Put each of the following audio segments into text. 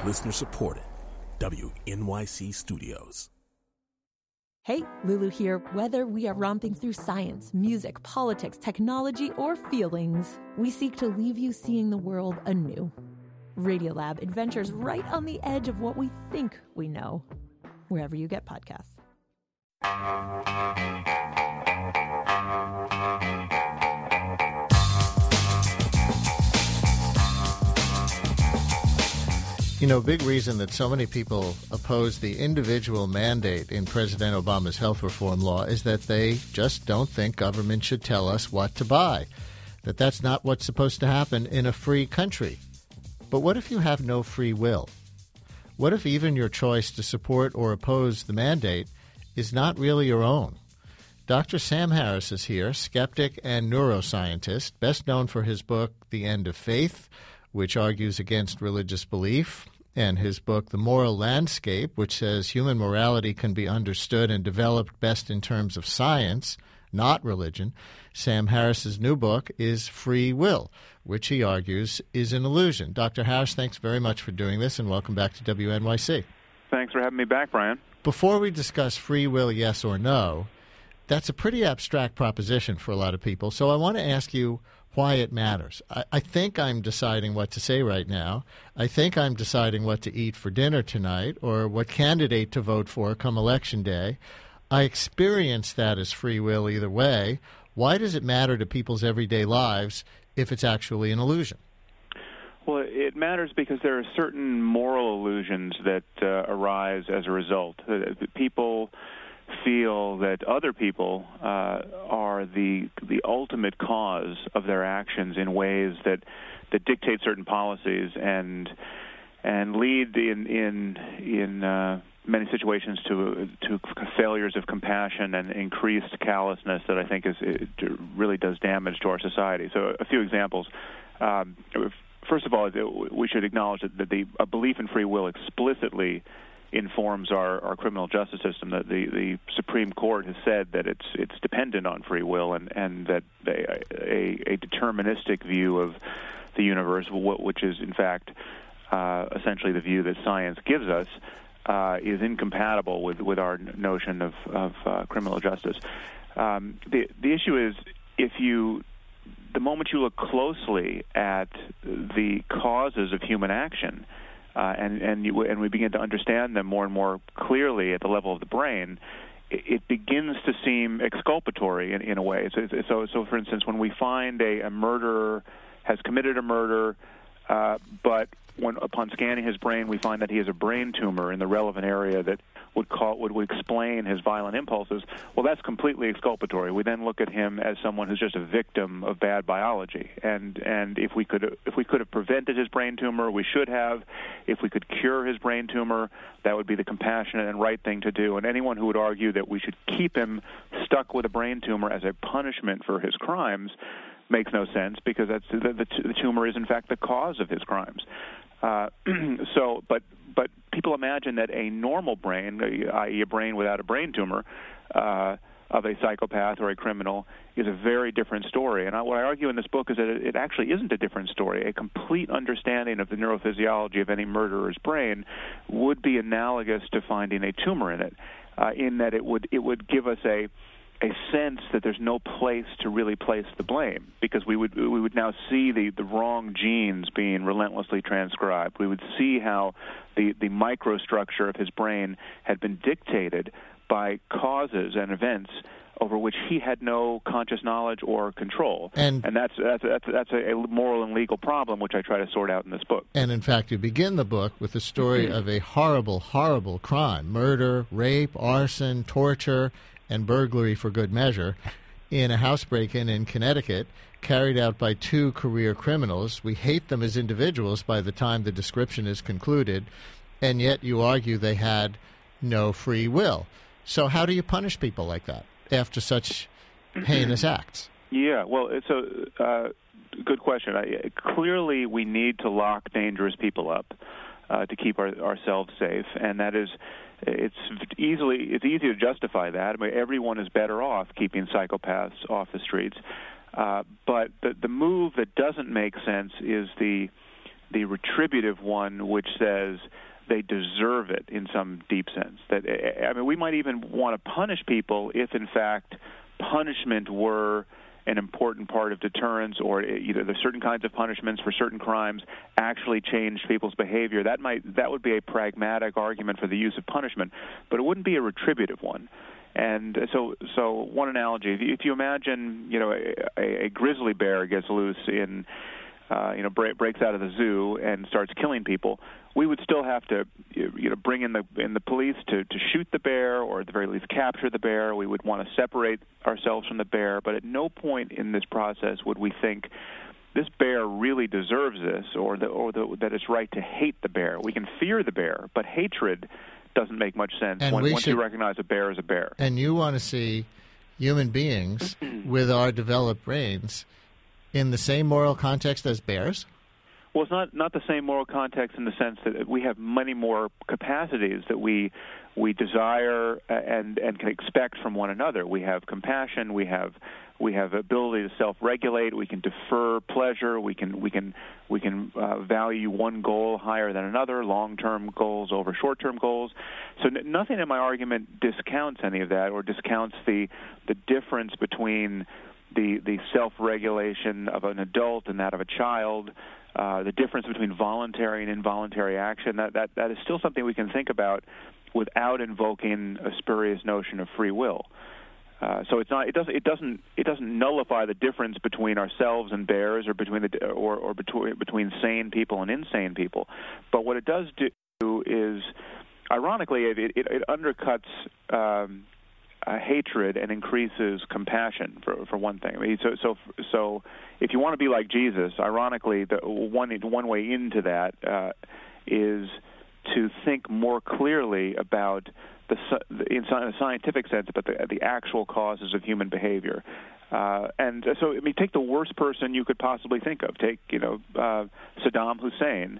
Listener supported. WNYC Studios. Hey, Lulu here. Whether we are romping through science, music, politics, technology, or feelings, we seek to leave you seeing the world anew. Radiolab adventures right on the edge of what we think we know, wherever you get podcasts. You know, a big reason that so many people oppose the individual mandate in President Obama's health reform law is that they just don't think government should tell us what to buy, that that's not what's supposed to happen in a free country. But what if you have no free will? What if even your choice to support or oppose the mandate is not really your own? Dr. Sam Harris is here, skeptic and neuroscientist, best known for his book, The End of Faith, which argues against religious belief, and his book, The Moral Landscape, which says human morality can be understood and developed best in terms of science, not religion. Sam Harris's new book is Free Will, which he argues is an illusion. Dr. Harris, thanks very much for doing this, and welcome back to WNYC. Thanks for having me back, Brian. Before we discuss free will, yes or no, that's a pretty abstract proposition for a lot of people, so I want to ask you why it matters. I think I'm deciding what to say right now. I think I'm deciding what to eat for dinner tonight or what candidate to vote for come Election Day. I experience that as free will either way. Why does it matter to people's everyday lives if it's actually an illusion? Well, it matters because there are certain moral illusions that arise as a result. People feel that other people are the ultimate cause of their actions in ways that dictate certain policies and lead in many situations to failures of compassion and increased callousness that I think it really does damage to our society. So a few examples. First of all, we should acknowledge that a belief in free will explicitly informs our criminal justice system. That the Supreme Court has said that it's dependent on free will, and that a deterministic view of the universe, which is in fact essentially the view that science gives us, is incompatible with our notion of criminal justice. The issue is the moment you look closely at the causes of human action, and we begin to understand them more and more clearly at the level of the brain, it begins to seem exculpatory in a way. So, for instance, when we find a murderer has committed a murder, but upon scanning his brain, we find that he has a brain tumor in the relevant area that would explain his violent impulses. Well, that's completely exculpatory. We then look at him as someone who's just a victim of bad biology. And if we could have prevented his brain tumor, we should have. If we could cure his brain tumor, that would be the compassionate and right thing to do. And anyone who would argue that we should keep him stuck with a brain tumor as a punishment for his crimes makes no sense, because the tumor is in fact the cause of his crimes. But people imagine that a normal brain, i.e. a brain without a brain tumor, of a psychopath or a criminal, is a very different story. And what I argue in this book is that it actually isn't a different story. A complete understanding of the neurophysiology of any murderer's brain would be analogous to finding a tumor in it, in that it would give us a sense that there's no place to really place the blame, because we would now see the wrong genes being relentlessly transcribed. We would see how the microstructure of his brain had been dictated by causes and events over which he had no conscious knowledge or control. And that's a moral and legal problem, which I try to sort out in this book. And in fact, you begin the book with the story of a horrible, horrible crime: murder, rape, arson, torture, and burglary for good measure in a house break-in in Connecticut, carried out by two career criminals. We hate them as individuals by the time the description is concluded, and yet you argue they had no free will. So how do you punish people like that after such heinous acts? Yeah, well, it's a good question. Clearly, we need to lock dangerous people up to keep ourselves safe, and that is, it's easy to justify that. I mean, everyone is better off keeping psychopaths off the streets. But the move that doesn't make sense is the the retributive one, which says they deserve it in some deep sense. That, I mean, we might even want to punish people if, in fact, punishment were an important part of deterrence, or either there's certain kinds of punishments for certain crimes actually change people's behavior. That would be a pragmatic argument for the use of punishment, but it wouldn't be a retributive one. And so one analogy: if you imagine, a grizzly bear gets loose in, breaks out of the zoo and starts killing people, we would still have to, bring in the police to shoot the bear, or at the very least capture the bear. We would want to separate ourselves from the bear, but at no point in this process would we think this bear really deserves this, or that it's right to hate the bear. We can fear the bear, but hatred doesn't make much sense once you recognize a bear as a bear. And you want to see human beings with our developed brains in the same moral context as bears? Well, it's not the same moral context in the sense that we have many more capacities that we desire and can expect from one another. We have compassion. We have ability to self-regulate. We can defer pleasure. We can value one goal higher than another, long-term goals over short-term goals. So nothing in my argument discounts any of that, or discounts the difference between the self-regulation of an adult and that of a child. The difference between voluntary and involuntary action, that is still something we can think about without invoking a spurious notion of free will. So it doesn't nullify the difference between ourselves and bears, or between sane people and insane people. But what it does do is, ironically, it undercuts hatred and increases compassion, for one thing. I mean, so if you want to be like Jesus, ironically, the one way into that is to think more clearly about in a scientific sense, about the actual causes of human behavior. And so, I mean, take the worst person you could possibly think of. Take, Saddam Hussein.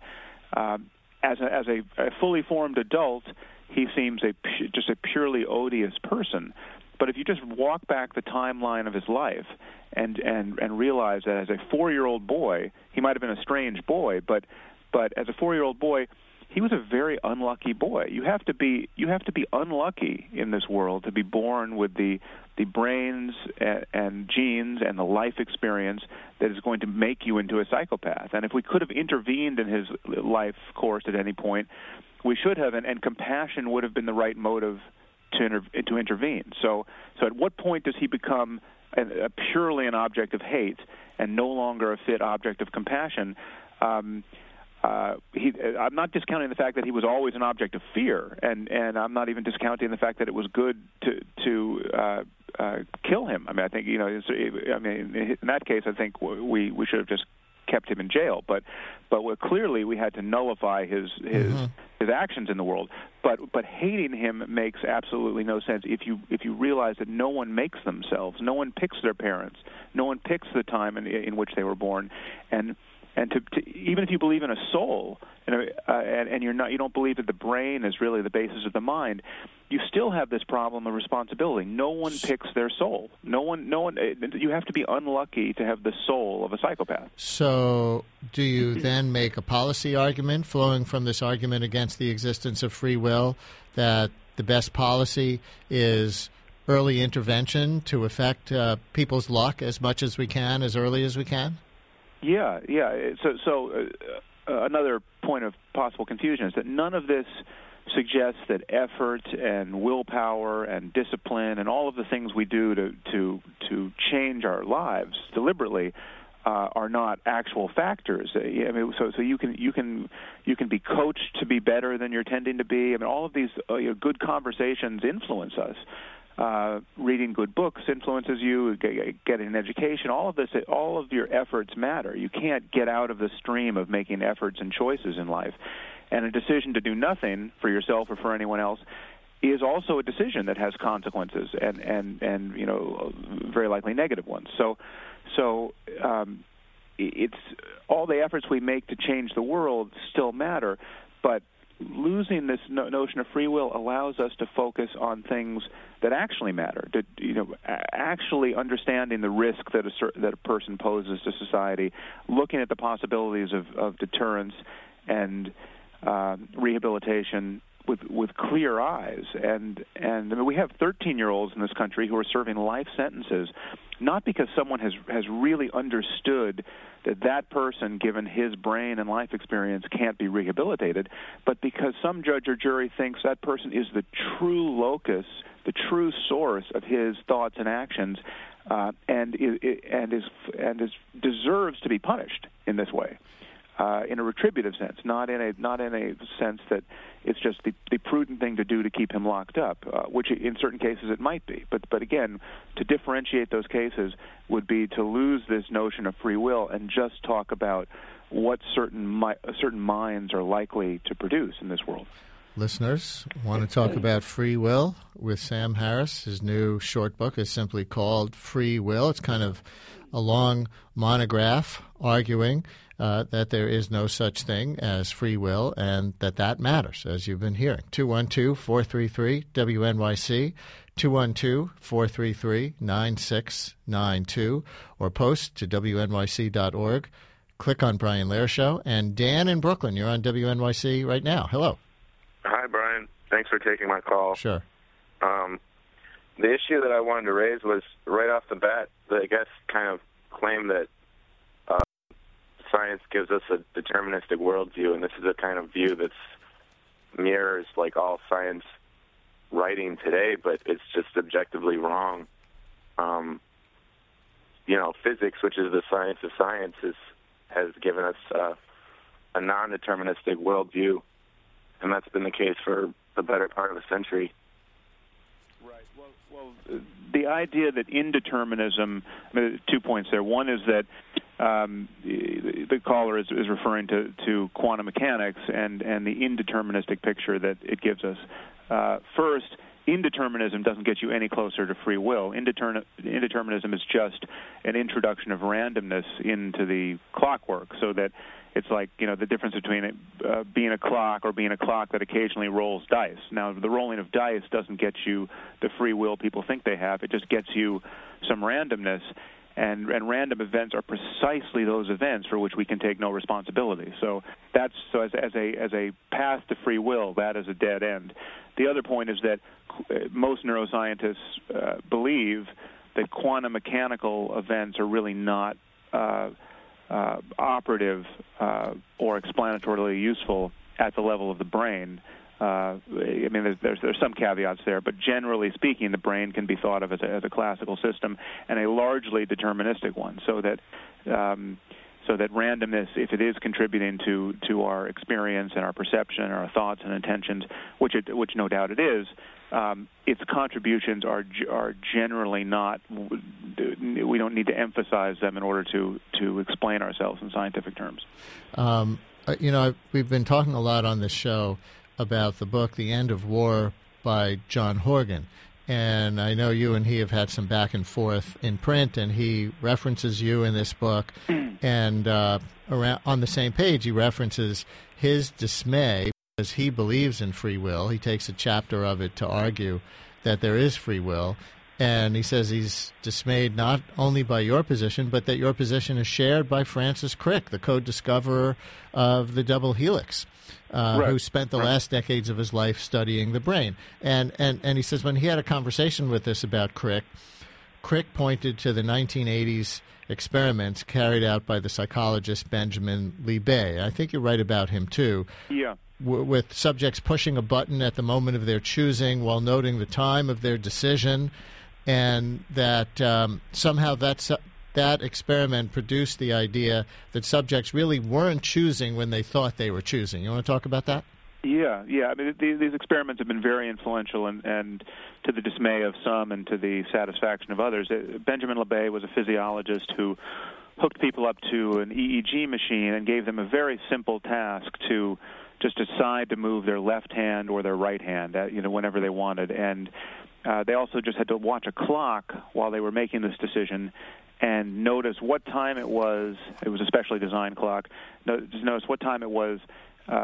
As a fully formed adult, he seems just a purely odious person. But if you just walk back the timeline of his life and realize that as a 4-year-old boy, he might have been a strange boy, but as a 4-year-old boy, he was a very unlucky boy. You have to be unlucky in this world to be born with the brains and genes and the life experience that is going to make you into a psychopath. And if we could have intervened in his life course at any point, we should have, and compassion would have been the right motive to intervene. So at what point does he become purely an object of hate and no longer a fit object of compassion? I'm not discounting the fact that he was always an object of fear, and I'm not even discounting the fact that it was good to kill him. I mean, I think in that case, I think we should have just kept him in jail. But clearly we had to nullify his actions in the world. But hating him makes absolutely no sense if you realize that no one makes themselves, no one picks their parents, no one picks the time in which they were born, and to even if you believe in a soul, and you don't believe that the brain is really the basis of the mind, you still have this problem of responsibility. No one picks their soul. No one. You have to be unlucky to have the soul of a psychopath. So, do you then make a policy argument flowing from this argument against the existence of free will, that the best policy is early intervention to affect people's luck as much as we can, as early as we can? Yeah. So another point of possible confusion is that none of this suggests that effort and willpower and discipline and all of the things we do to change our lives deliberately are not actual factors. I mean, so you can be coached to be better than you're tending to be. I mean, all of these good conversations influence us. Reading good books influences you, getting an education, all of your efforts matter. You can't get out of the stream of making efforts and choices in life. And a decision to do nothing for yourself or for anyone else is also a decision that has consequences and very likely negative ones. So it's all the efforts we make to change the world still matter, but losing this notion of free will allows us to focus on things that actually matter. Actually understanding the risk that a person poses to society, looking at the possibilities of deterrence and rehabilitation with clear eyes. And I mean, we have 13-year-olds in this country who are serving life sentences, not because someone has really understood that person, given his brain and life experience, can't be rehabilitated, but because some judge or jury thinks that person is the true locus, the true source of his thoughts and actions, and deserves to be punished in this way. In a retributive sense, not in a sense that it's just the prudent thing to do to keep him locked up, which in certain cases it might be. But again, to differentiate those cases would be to lose this notion of free will and just talk about what certain minds are likely to produce in this world. Listeners, want to talk about free will with Sam Harris. His new short book is simply called Free Will. It's kind of a long monograph arguing that there is no such thing as free will and that matters, as you've been hearing. 212-433-WNYC, 212-433-9692, or post to WNYC.org. Click on Brian Lehrer Show. And Dan in Brooklyn, you're on WNYC right now. Hello. Hi, Brian. Thanks for taking my call. Sure. The issue that I wanted to raise was right off the bat, I guess, kind of claim that science gives us a deterministic worldview, and this is a kind of view that mirrors like all science writing today, but it's just objectively wrong. Physics, which is the science of sciences, has given us a non-deterministic worldview, and that's been the case for the better part of a century. Right. Well, the idea that indeterminism, 2 points there. One is that the caller is referring to quantum mechanics and the indeterministic picture that it gives us. First, indeterminism doesn't get you any closer to free will. Indeterminism is just an introduction of randomness into the clockwork, so that it's like, the difference between being a clock or being a clock that occasionally rolls dice. Now, the rolling of dice doesn't get you the free will people think they have. It just gets you some randomness. And random events are precisely those events for which we can take no responsibility. So as a path to free will, that is a dead end. The other point is that most neuroscientists believe that quantum mechanical events are really not operative or explanatorily useful at the level of the brain. There's some caveats there, but generally speaking, the brain can be thought of as a classical system and a largely deterministic one. So that randomness, if it is contributing to our experience and our perception and our thoughts and intentions, which no doubt it is, its contributions are generally not. We don't need to emphasize them in order to explain ourselves in scientific terms. We've been talking a lot on this show about the book The End of War by John Horgan. And I know you and he have had some back and forth in print, and he references you in this book. And around on the same page, he references his dismay because he believes in free will. He takes a chapter of it to argue that there is free will. And he says he's dismayed not only by your position, but that your position is shared by Francis Crick, the co-discoverer of the double helix. Who spent the last decades of his life studying the brain. And he says when he had a conversation with us about Crick pointed to the 1980s experiments carried out by the psychologist Benjamin Libet. I think you write about him, too. Yeah. With subjects pushing a button at the moment of their choosing while noting the time of their decision, and that somehow that experiment produced the idea that subjects really weren't choosing when they thought they were choosing. You want to talk about that? Yeah. I mean, these experiments have been very influential and to the dismay of some and to the satisfaction of others. Benjamin Libet was a physiologist who hooked people up to an EEG machine and gave them a very simple task to just decide to move their left hand or their right hand, whenever they wanted. And they also just had to watch a clock while they were making this decision and notice what time it was. It was a specially designed clock. Just notice what time it was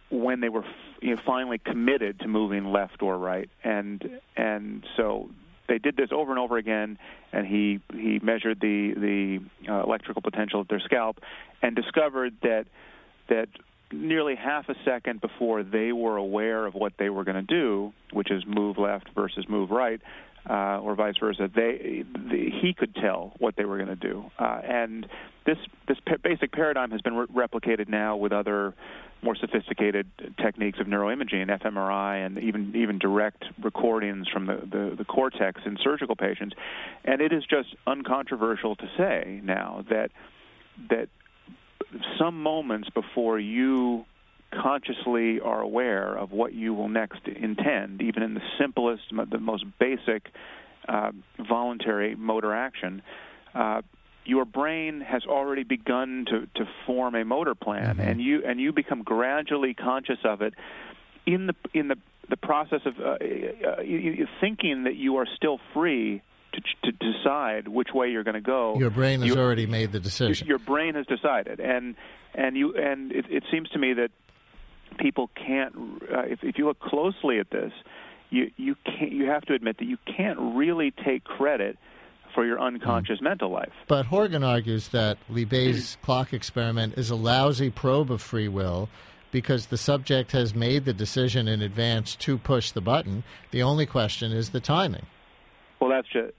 when they were finally committed to moving left or right, and so they did this over and over again, and he measured the electrical potential of their scalp and discovered that nearly half a second before they were aware of what they were going to do, which is move left versus move right, or vice versa, he could tell what they were going to do. And this basic paradigm has been replicated now with other more sophisticated techniques of neuroimaging, fMRI, and even direct recordings from the cortex in surgical patients. And it is just uncontroversial to say now that some moments before you consciously are aware of what you will next intend, even in the simplest, the most basic voluntary motor action, your brain has already begun to form a motor plan, mm-hmm. and you become gradually conscious of it in the process of thinking that you are still free to decide which way you're going to go. Your brain has already made the decision. Your brain has decided, and it seems to me that people can't. If you look closely at this, you have to admit that you can't really take credit for your unconscious mental life. But Horgan argues that Libet's clock experiment is a lousy probe of free will because the subject has made the decision in advance to push the button. The only question is the timing. Well, that's just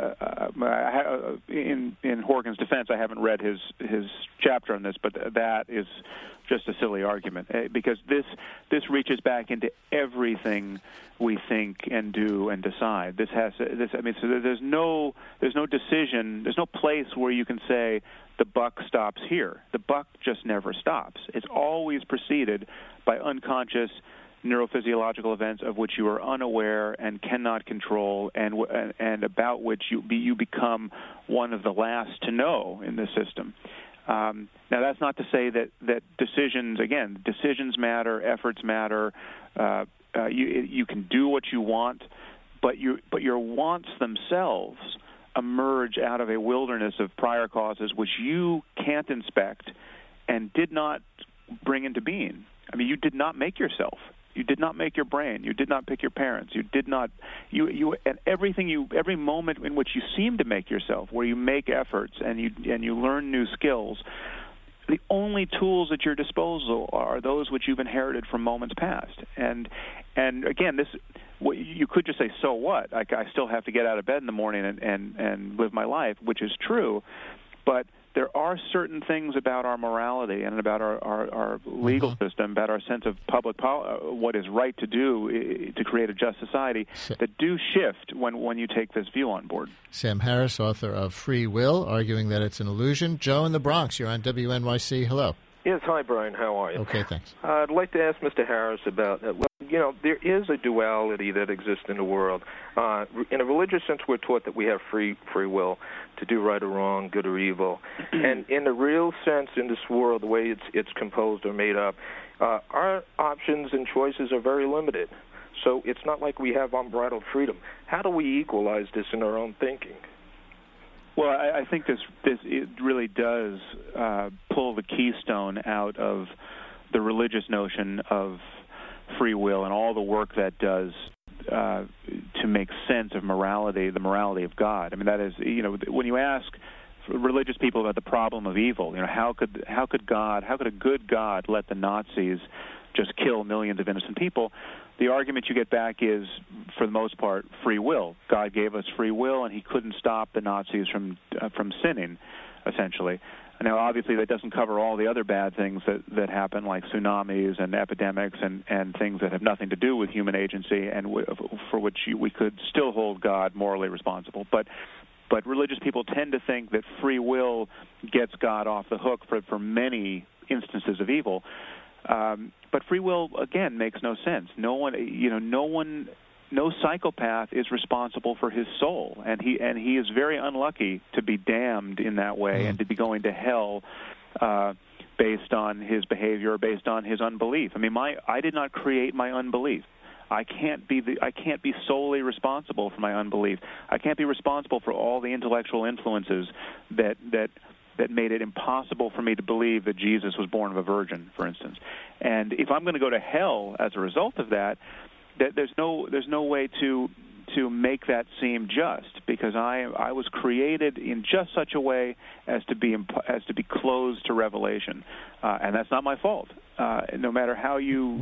in Horgan's defense. I haven't read his chapter on this, but that is just a silly argument because this reaches back into everything we think and do and decide. So there's no decision. There's no place where you can say the buck stops here. The buck just never stops. It's always preceded by unconscious neurophysiological events of which you are unaware and cannot control, and about which you become one of the last to know in this system. Now, that's not to say that decisions matter, efforts matter. You can do what you want, but your wants themselves emerge out of a wilderness of prior causes which you can't inspect and did not bring into being. I mean, you did not make yourself. You did not make your brain. You did not pick your parents. You did not. And every moment in which you seem to make yourself, where you make efforts and you learn new skills, the only tools at your disposal are those which you've inherited from moments past. And again, you could just say, so what? I still have to get out of bed in the morning and live my life, which is true, but there are certain things about our morality and about our legal mm-hmm. system, about our sense of public what is right to do to create a just society, that do shift when you take this view on board. Sam Harris, author of Free Will, arguing that it's an illusion. Joe in the Bronx, you're on WNYC. Hello. Yes, hi, Brian. How are you? Okay, thanks. I'd like to ask Mr. Harris about, there is a duality that exists in the world. In a religious sense, we're taught that we have free will to do right or wrong, good or evil. And in the real sense, in this world, the way it's composed or made up, our options and choices are very limited. So it's not like we have unbridled freedom. How do we equalize this in our own thinking? Well, I think it really does pull the keystone out of the religious notion of free will and all the work that does to make sense of morality, the morality of God. I mean, that is, when you ask religious people about the problem of evil, how could a good God let the Nazis just kill millions of innocent people? The argument you get back is, for the most part, free will. God gave us free will, and he couldn't stop the Nazis from sinning, essentially. Now, obviously, that doesn't cover all the other bad things that happen, like tsunamis and epidemics and things that have nothing to do with human agency and for which we could still hold God morally responsible. But religious people tend to think that free will gets God off the hook for many instances of evil. But free will, again, makes no sense. No psychopath is responsible for his soul, and he is very unlucky to be damned in that way and to be going to hell based on his behavior or based on his unbelief. I mean, I did not create my unbelief. I can't be solely responsible for my unbelief. I can't be responsible for all the intellectual influences that made it impossible for me to believe that Jesus was born of a virgin, for instance. And if I'm going to go to hell as a result of that, there's no way to make that seem just, because I was created in just such a way as to be closed to revelation, and that's not my fault. No matter how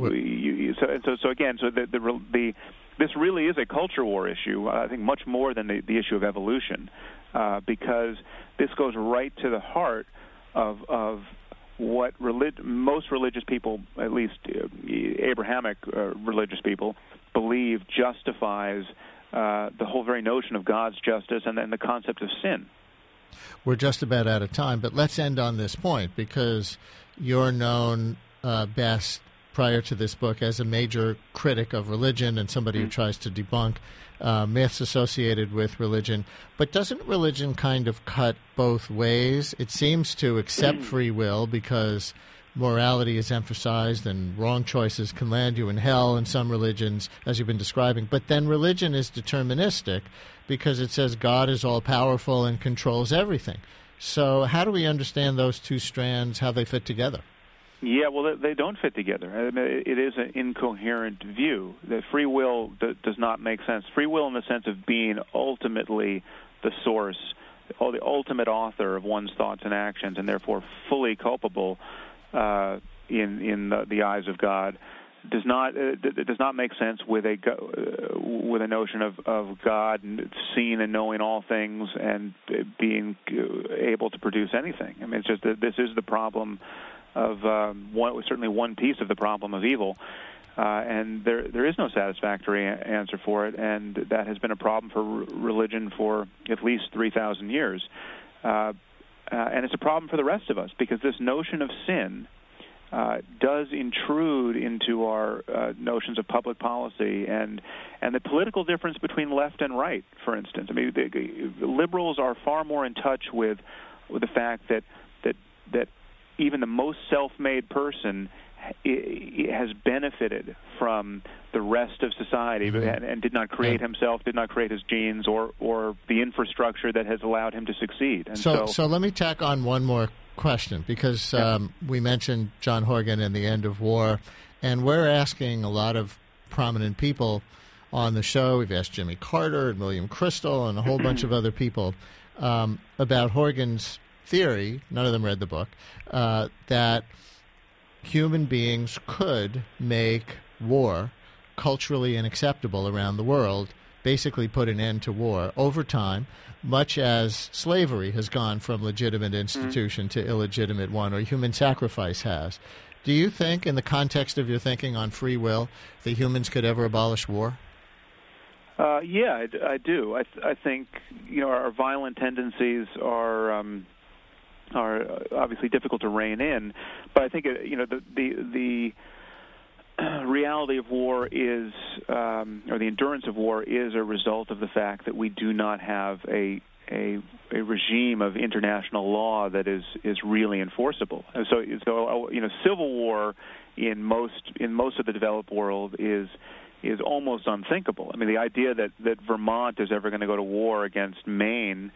this really is a culture war issue. I think much more than the issue of evolution, because this goes right to the heart of what most religious people, at least Abrahamic religious people, believe justifies the whole very notion of God's justice and then the concept of sin. We're just about out of time, but let's end on this point, because you're known best prior to this book as a major critic of religion and somebody who tries to debunk myths associated with religion. But doesn't religion kind of cut both ways? It seems to accept free will because morality is emphasized and wrong choices can land you in hell in some religions, as you've been describing. But then religion is deterministic because it says God is all-powerful and controls everything. So how do we understand those two strands, how they fit together? Yeah, well, they don't fit together. I mean, it is an incoherent view. That free will does not make sense. Free will in the sense of being ultimately the source, or the ultimate author of one's thoughts and actions, and therefore fully culpable in the eyes of God, does not make sense with a notion of God seeing and knowing all things and being able to produce anything. I mean, it's just that this is the problem of certainly one piece of the problem of evil, and there is no satisfactory answer for it, and that has been a problem for religion for at least 3,000 years. And it's a problem for the rest of us, because this notion of sin does intrude into our notions of public policy and the political difference between left and right, for instance. I mean, the liberals are far more in touch with the fact that even the most self-made person has benefited from the rest of society and did not create himself, did not create his genes or the infrastructure that has allowed him to succeed. And so let me tack on one more question, because we mentioned John Horgan and the end of war, and we're asking a lot of prominent people on the show. We've asked Jimmy Carter and William Crystal and a whole bunch of other people about Horgan's theory, none of them read the book, that human beings could make war culturally unacceptable around the world, basically put an end to war over time, much as slavery has gone from legitimate institution to illegitimate one, or human sacrifice has. Do you think, in the context of your thinking on free will, that humans could ever abolish war? Yeah, I do. I think our violent tendencies are obviously difficult to rein in, but I think the reality of war is, or the endurance of war is a result of the fact that we do not have a regime of international law that is really enforceable. And so civil war in most of the developed world is almost unthinkable. I mean, the idea that Vermont is ever going to go to war against Maine,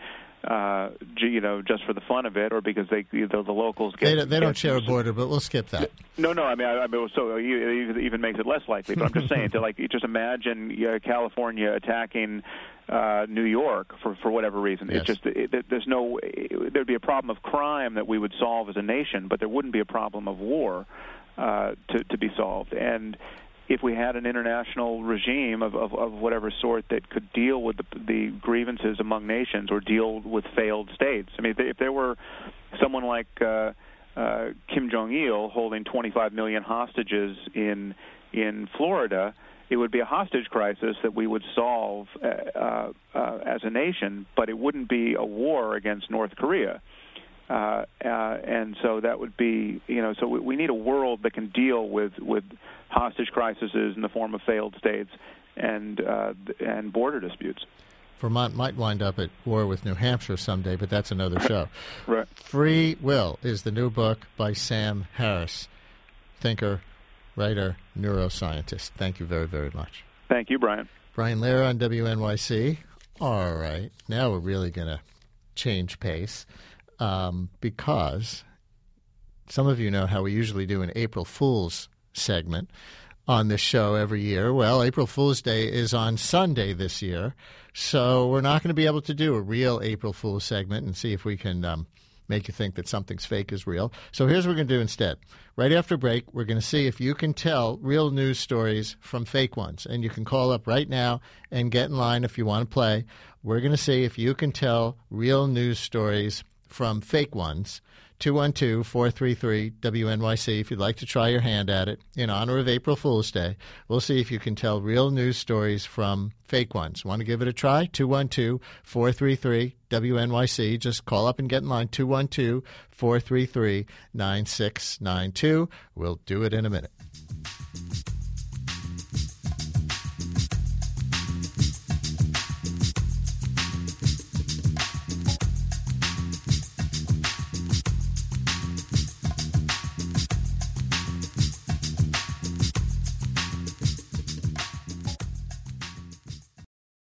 just for the fun of it, or because the locals get... They don't share a border, but we'll skip that. No. I mean, so it even makes it less likely. But I'm just saying, you just imagine California attacking New York for whatever reason. Yes. There'd be a problem of crime that we would solve as a nation, but there wouldn't be a problem of war to be solved. And if we had an international regime of whatever sort that could deal with the grievances among nations or deal with failed states. I mean, if there were someone like Kim Jong-il holding 25 million hostages in Florida, it would be a hostage crisis that we would solve as a nation, but it wouldn't be a war against North Korea. And so that would be, so we need a world that can deal with hostage crises in the form of failed states and border disputes. Vermont might wind up at war with New Hampshire someday, but that's another show. Right. Free Will is the new book by Sam Harris, thinker, writer, neuroscientist. Thank you very, very much. Thank you, Brian. Brian Lehrer on WNYC. All right. Now we're really going to change pace. because some of you know how we usually do an April Fool's segment on this show every year. Well, April Fool's Day is on Sunday this year, so we're not going to be able to do a real April Fool's segment and see if we can make you think that something's fake is real. So here's what we're going to do instead. Right after break, we're going to see if you can tell real news stories from fake ones. And you can call up right now and get in line if you want to play. We're going to see if you can tell real news stories from fake ones. 212-433-WNYC if you'd like to try your hand at it in honor of April Fool's Day. We'll see if you can tell real news stories from fake ones. Want to give it a try? 212-433-WNYC. Just call up and get in line. 212-433-9692. We'll do it in a minute.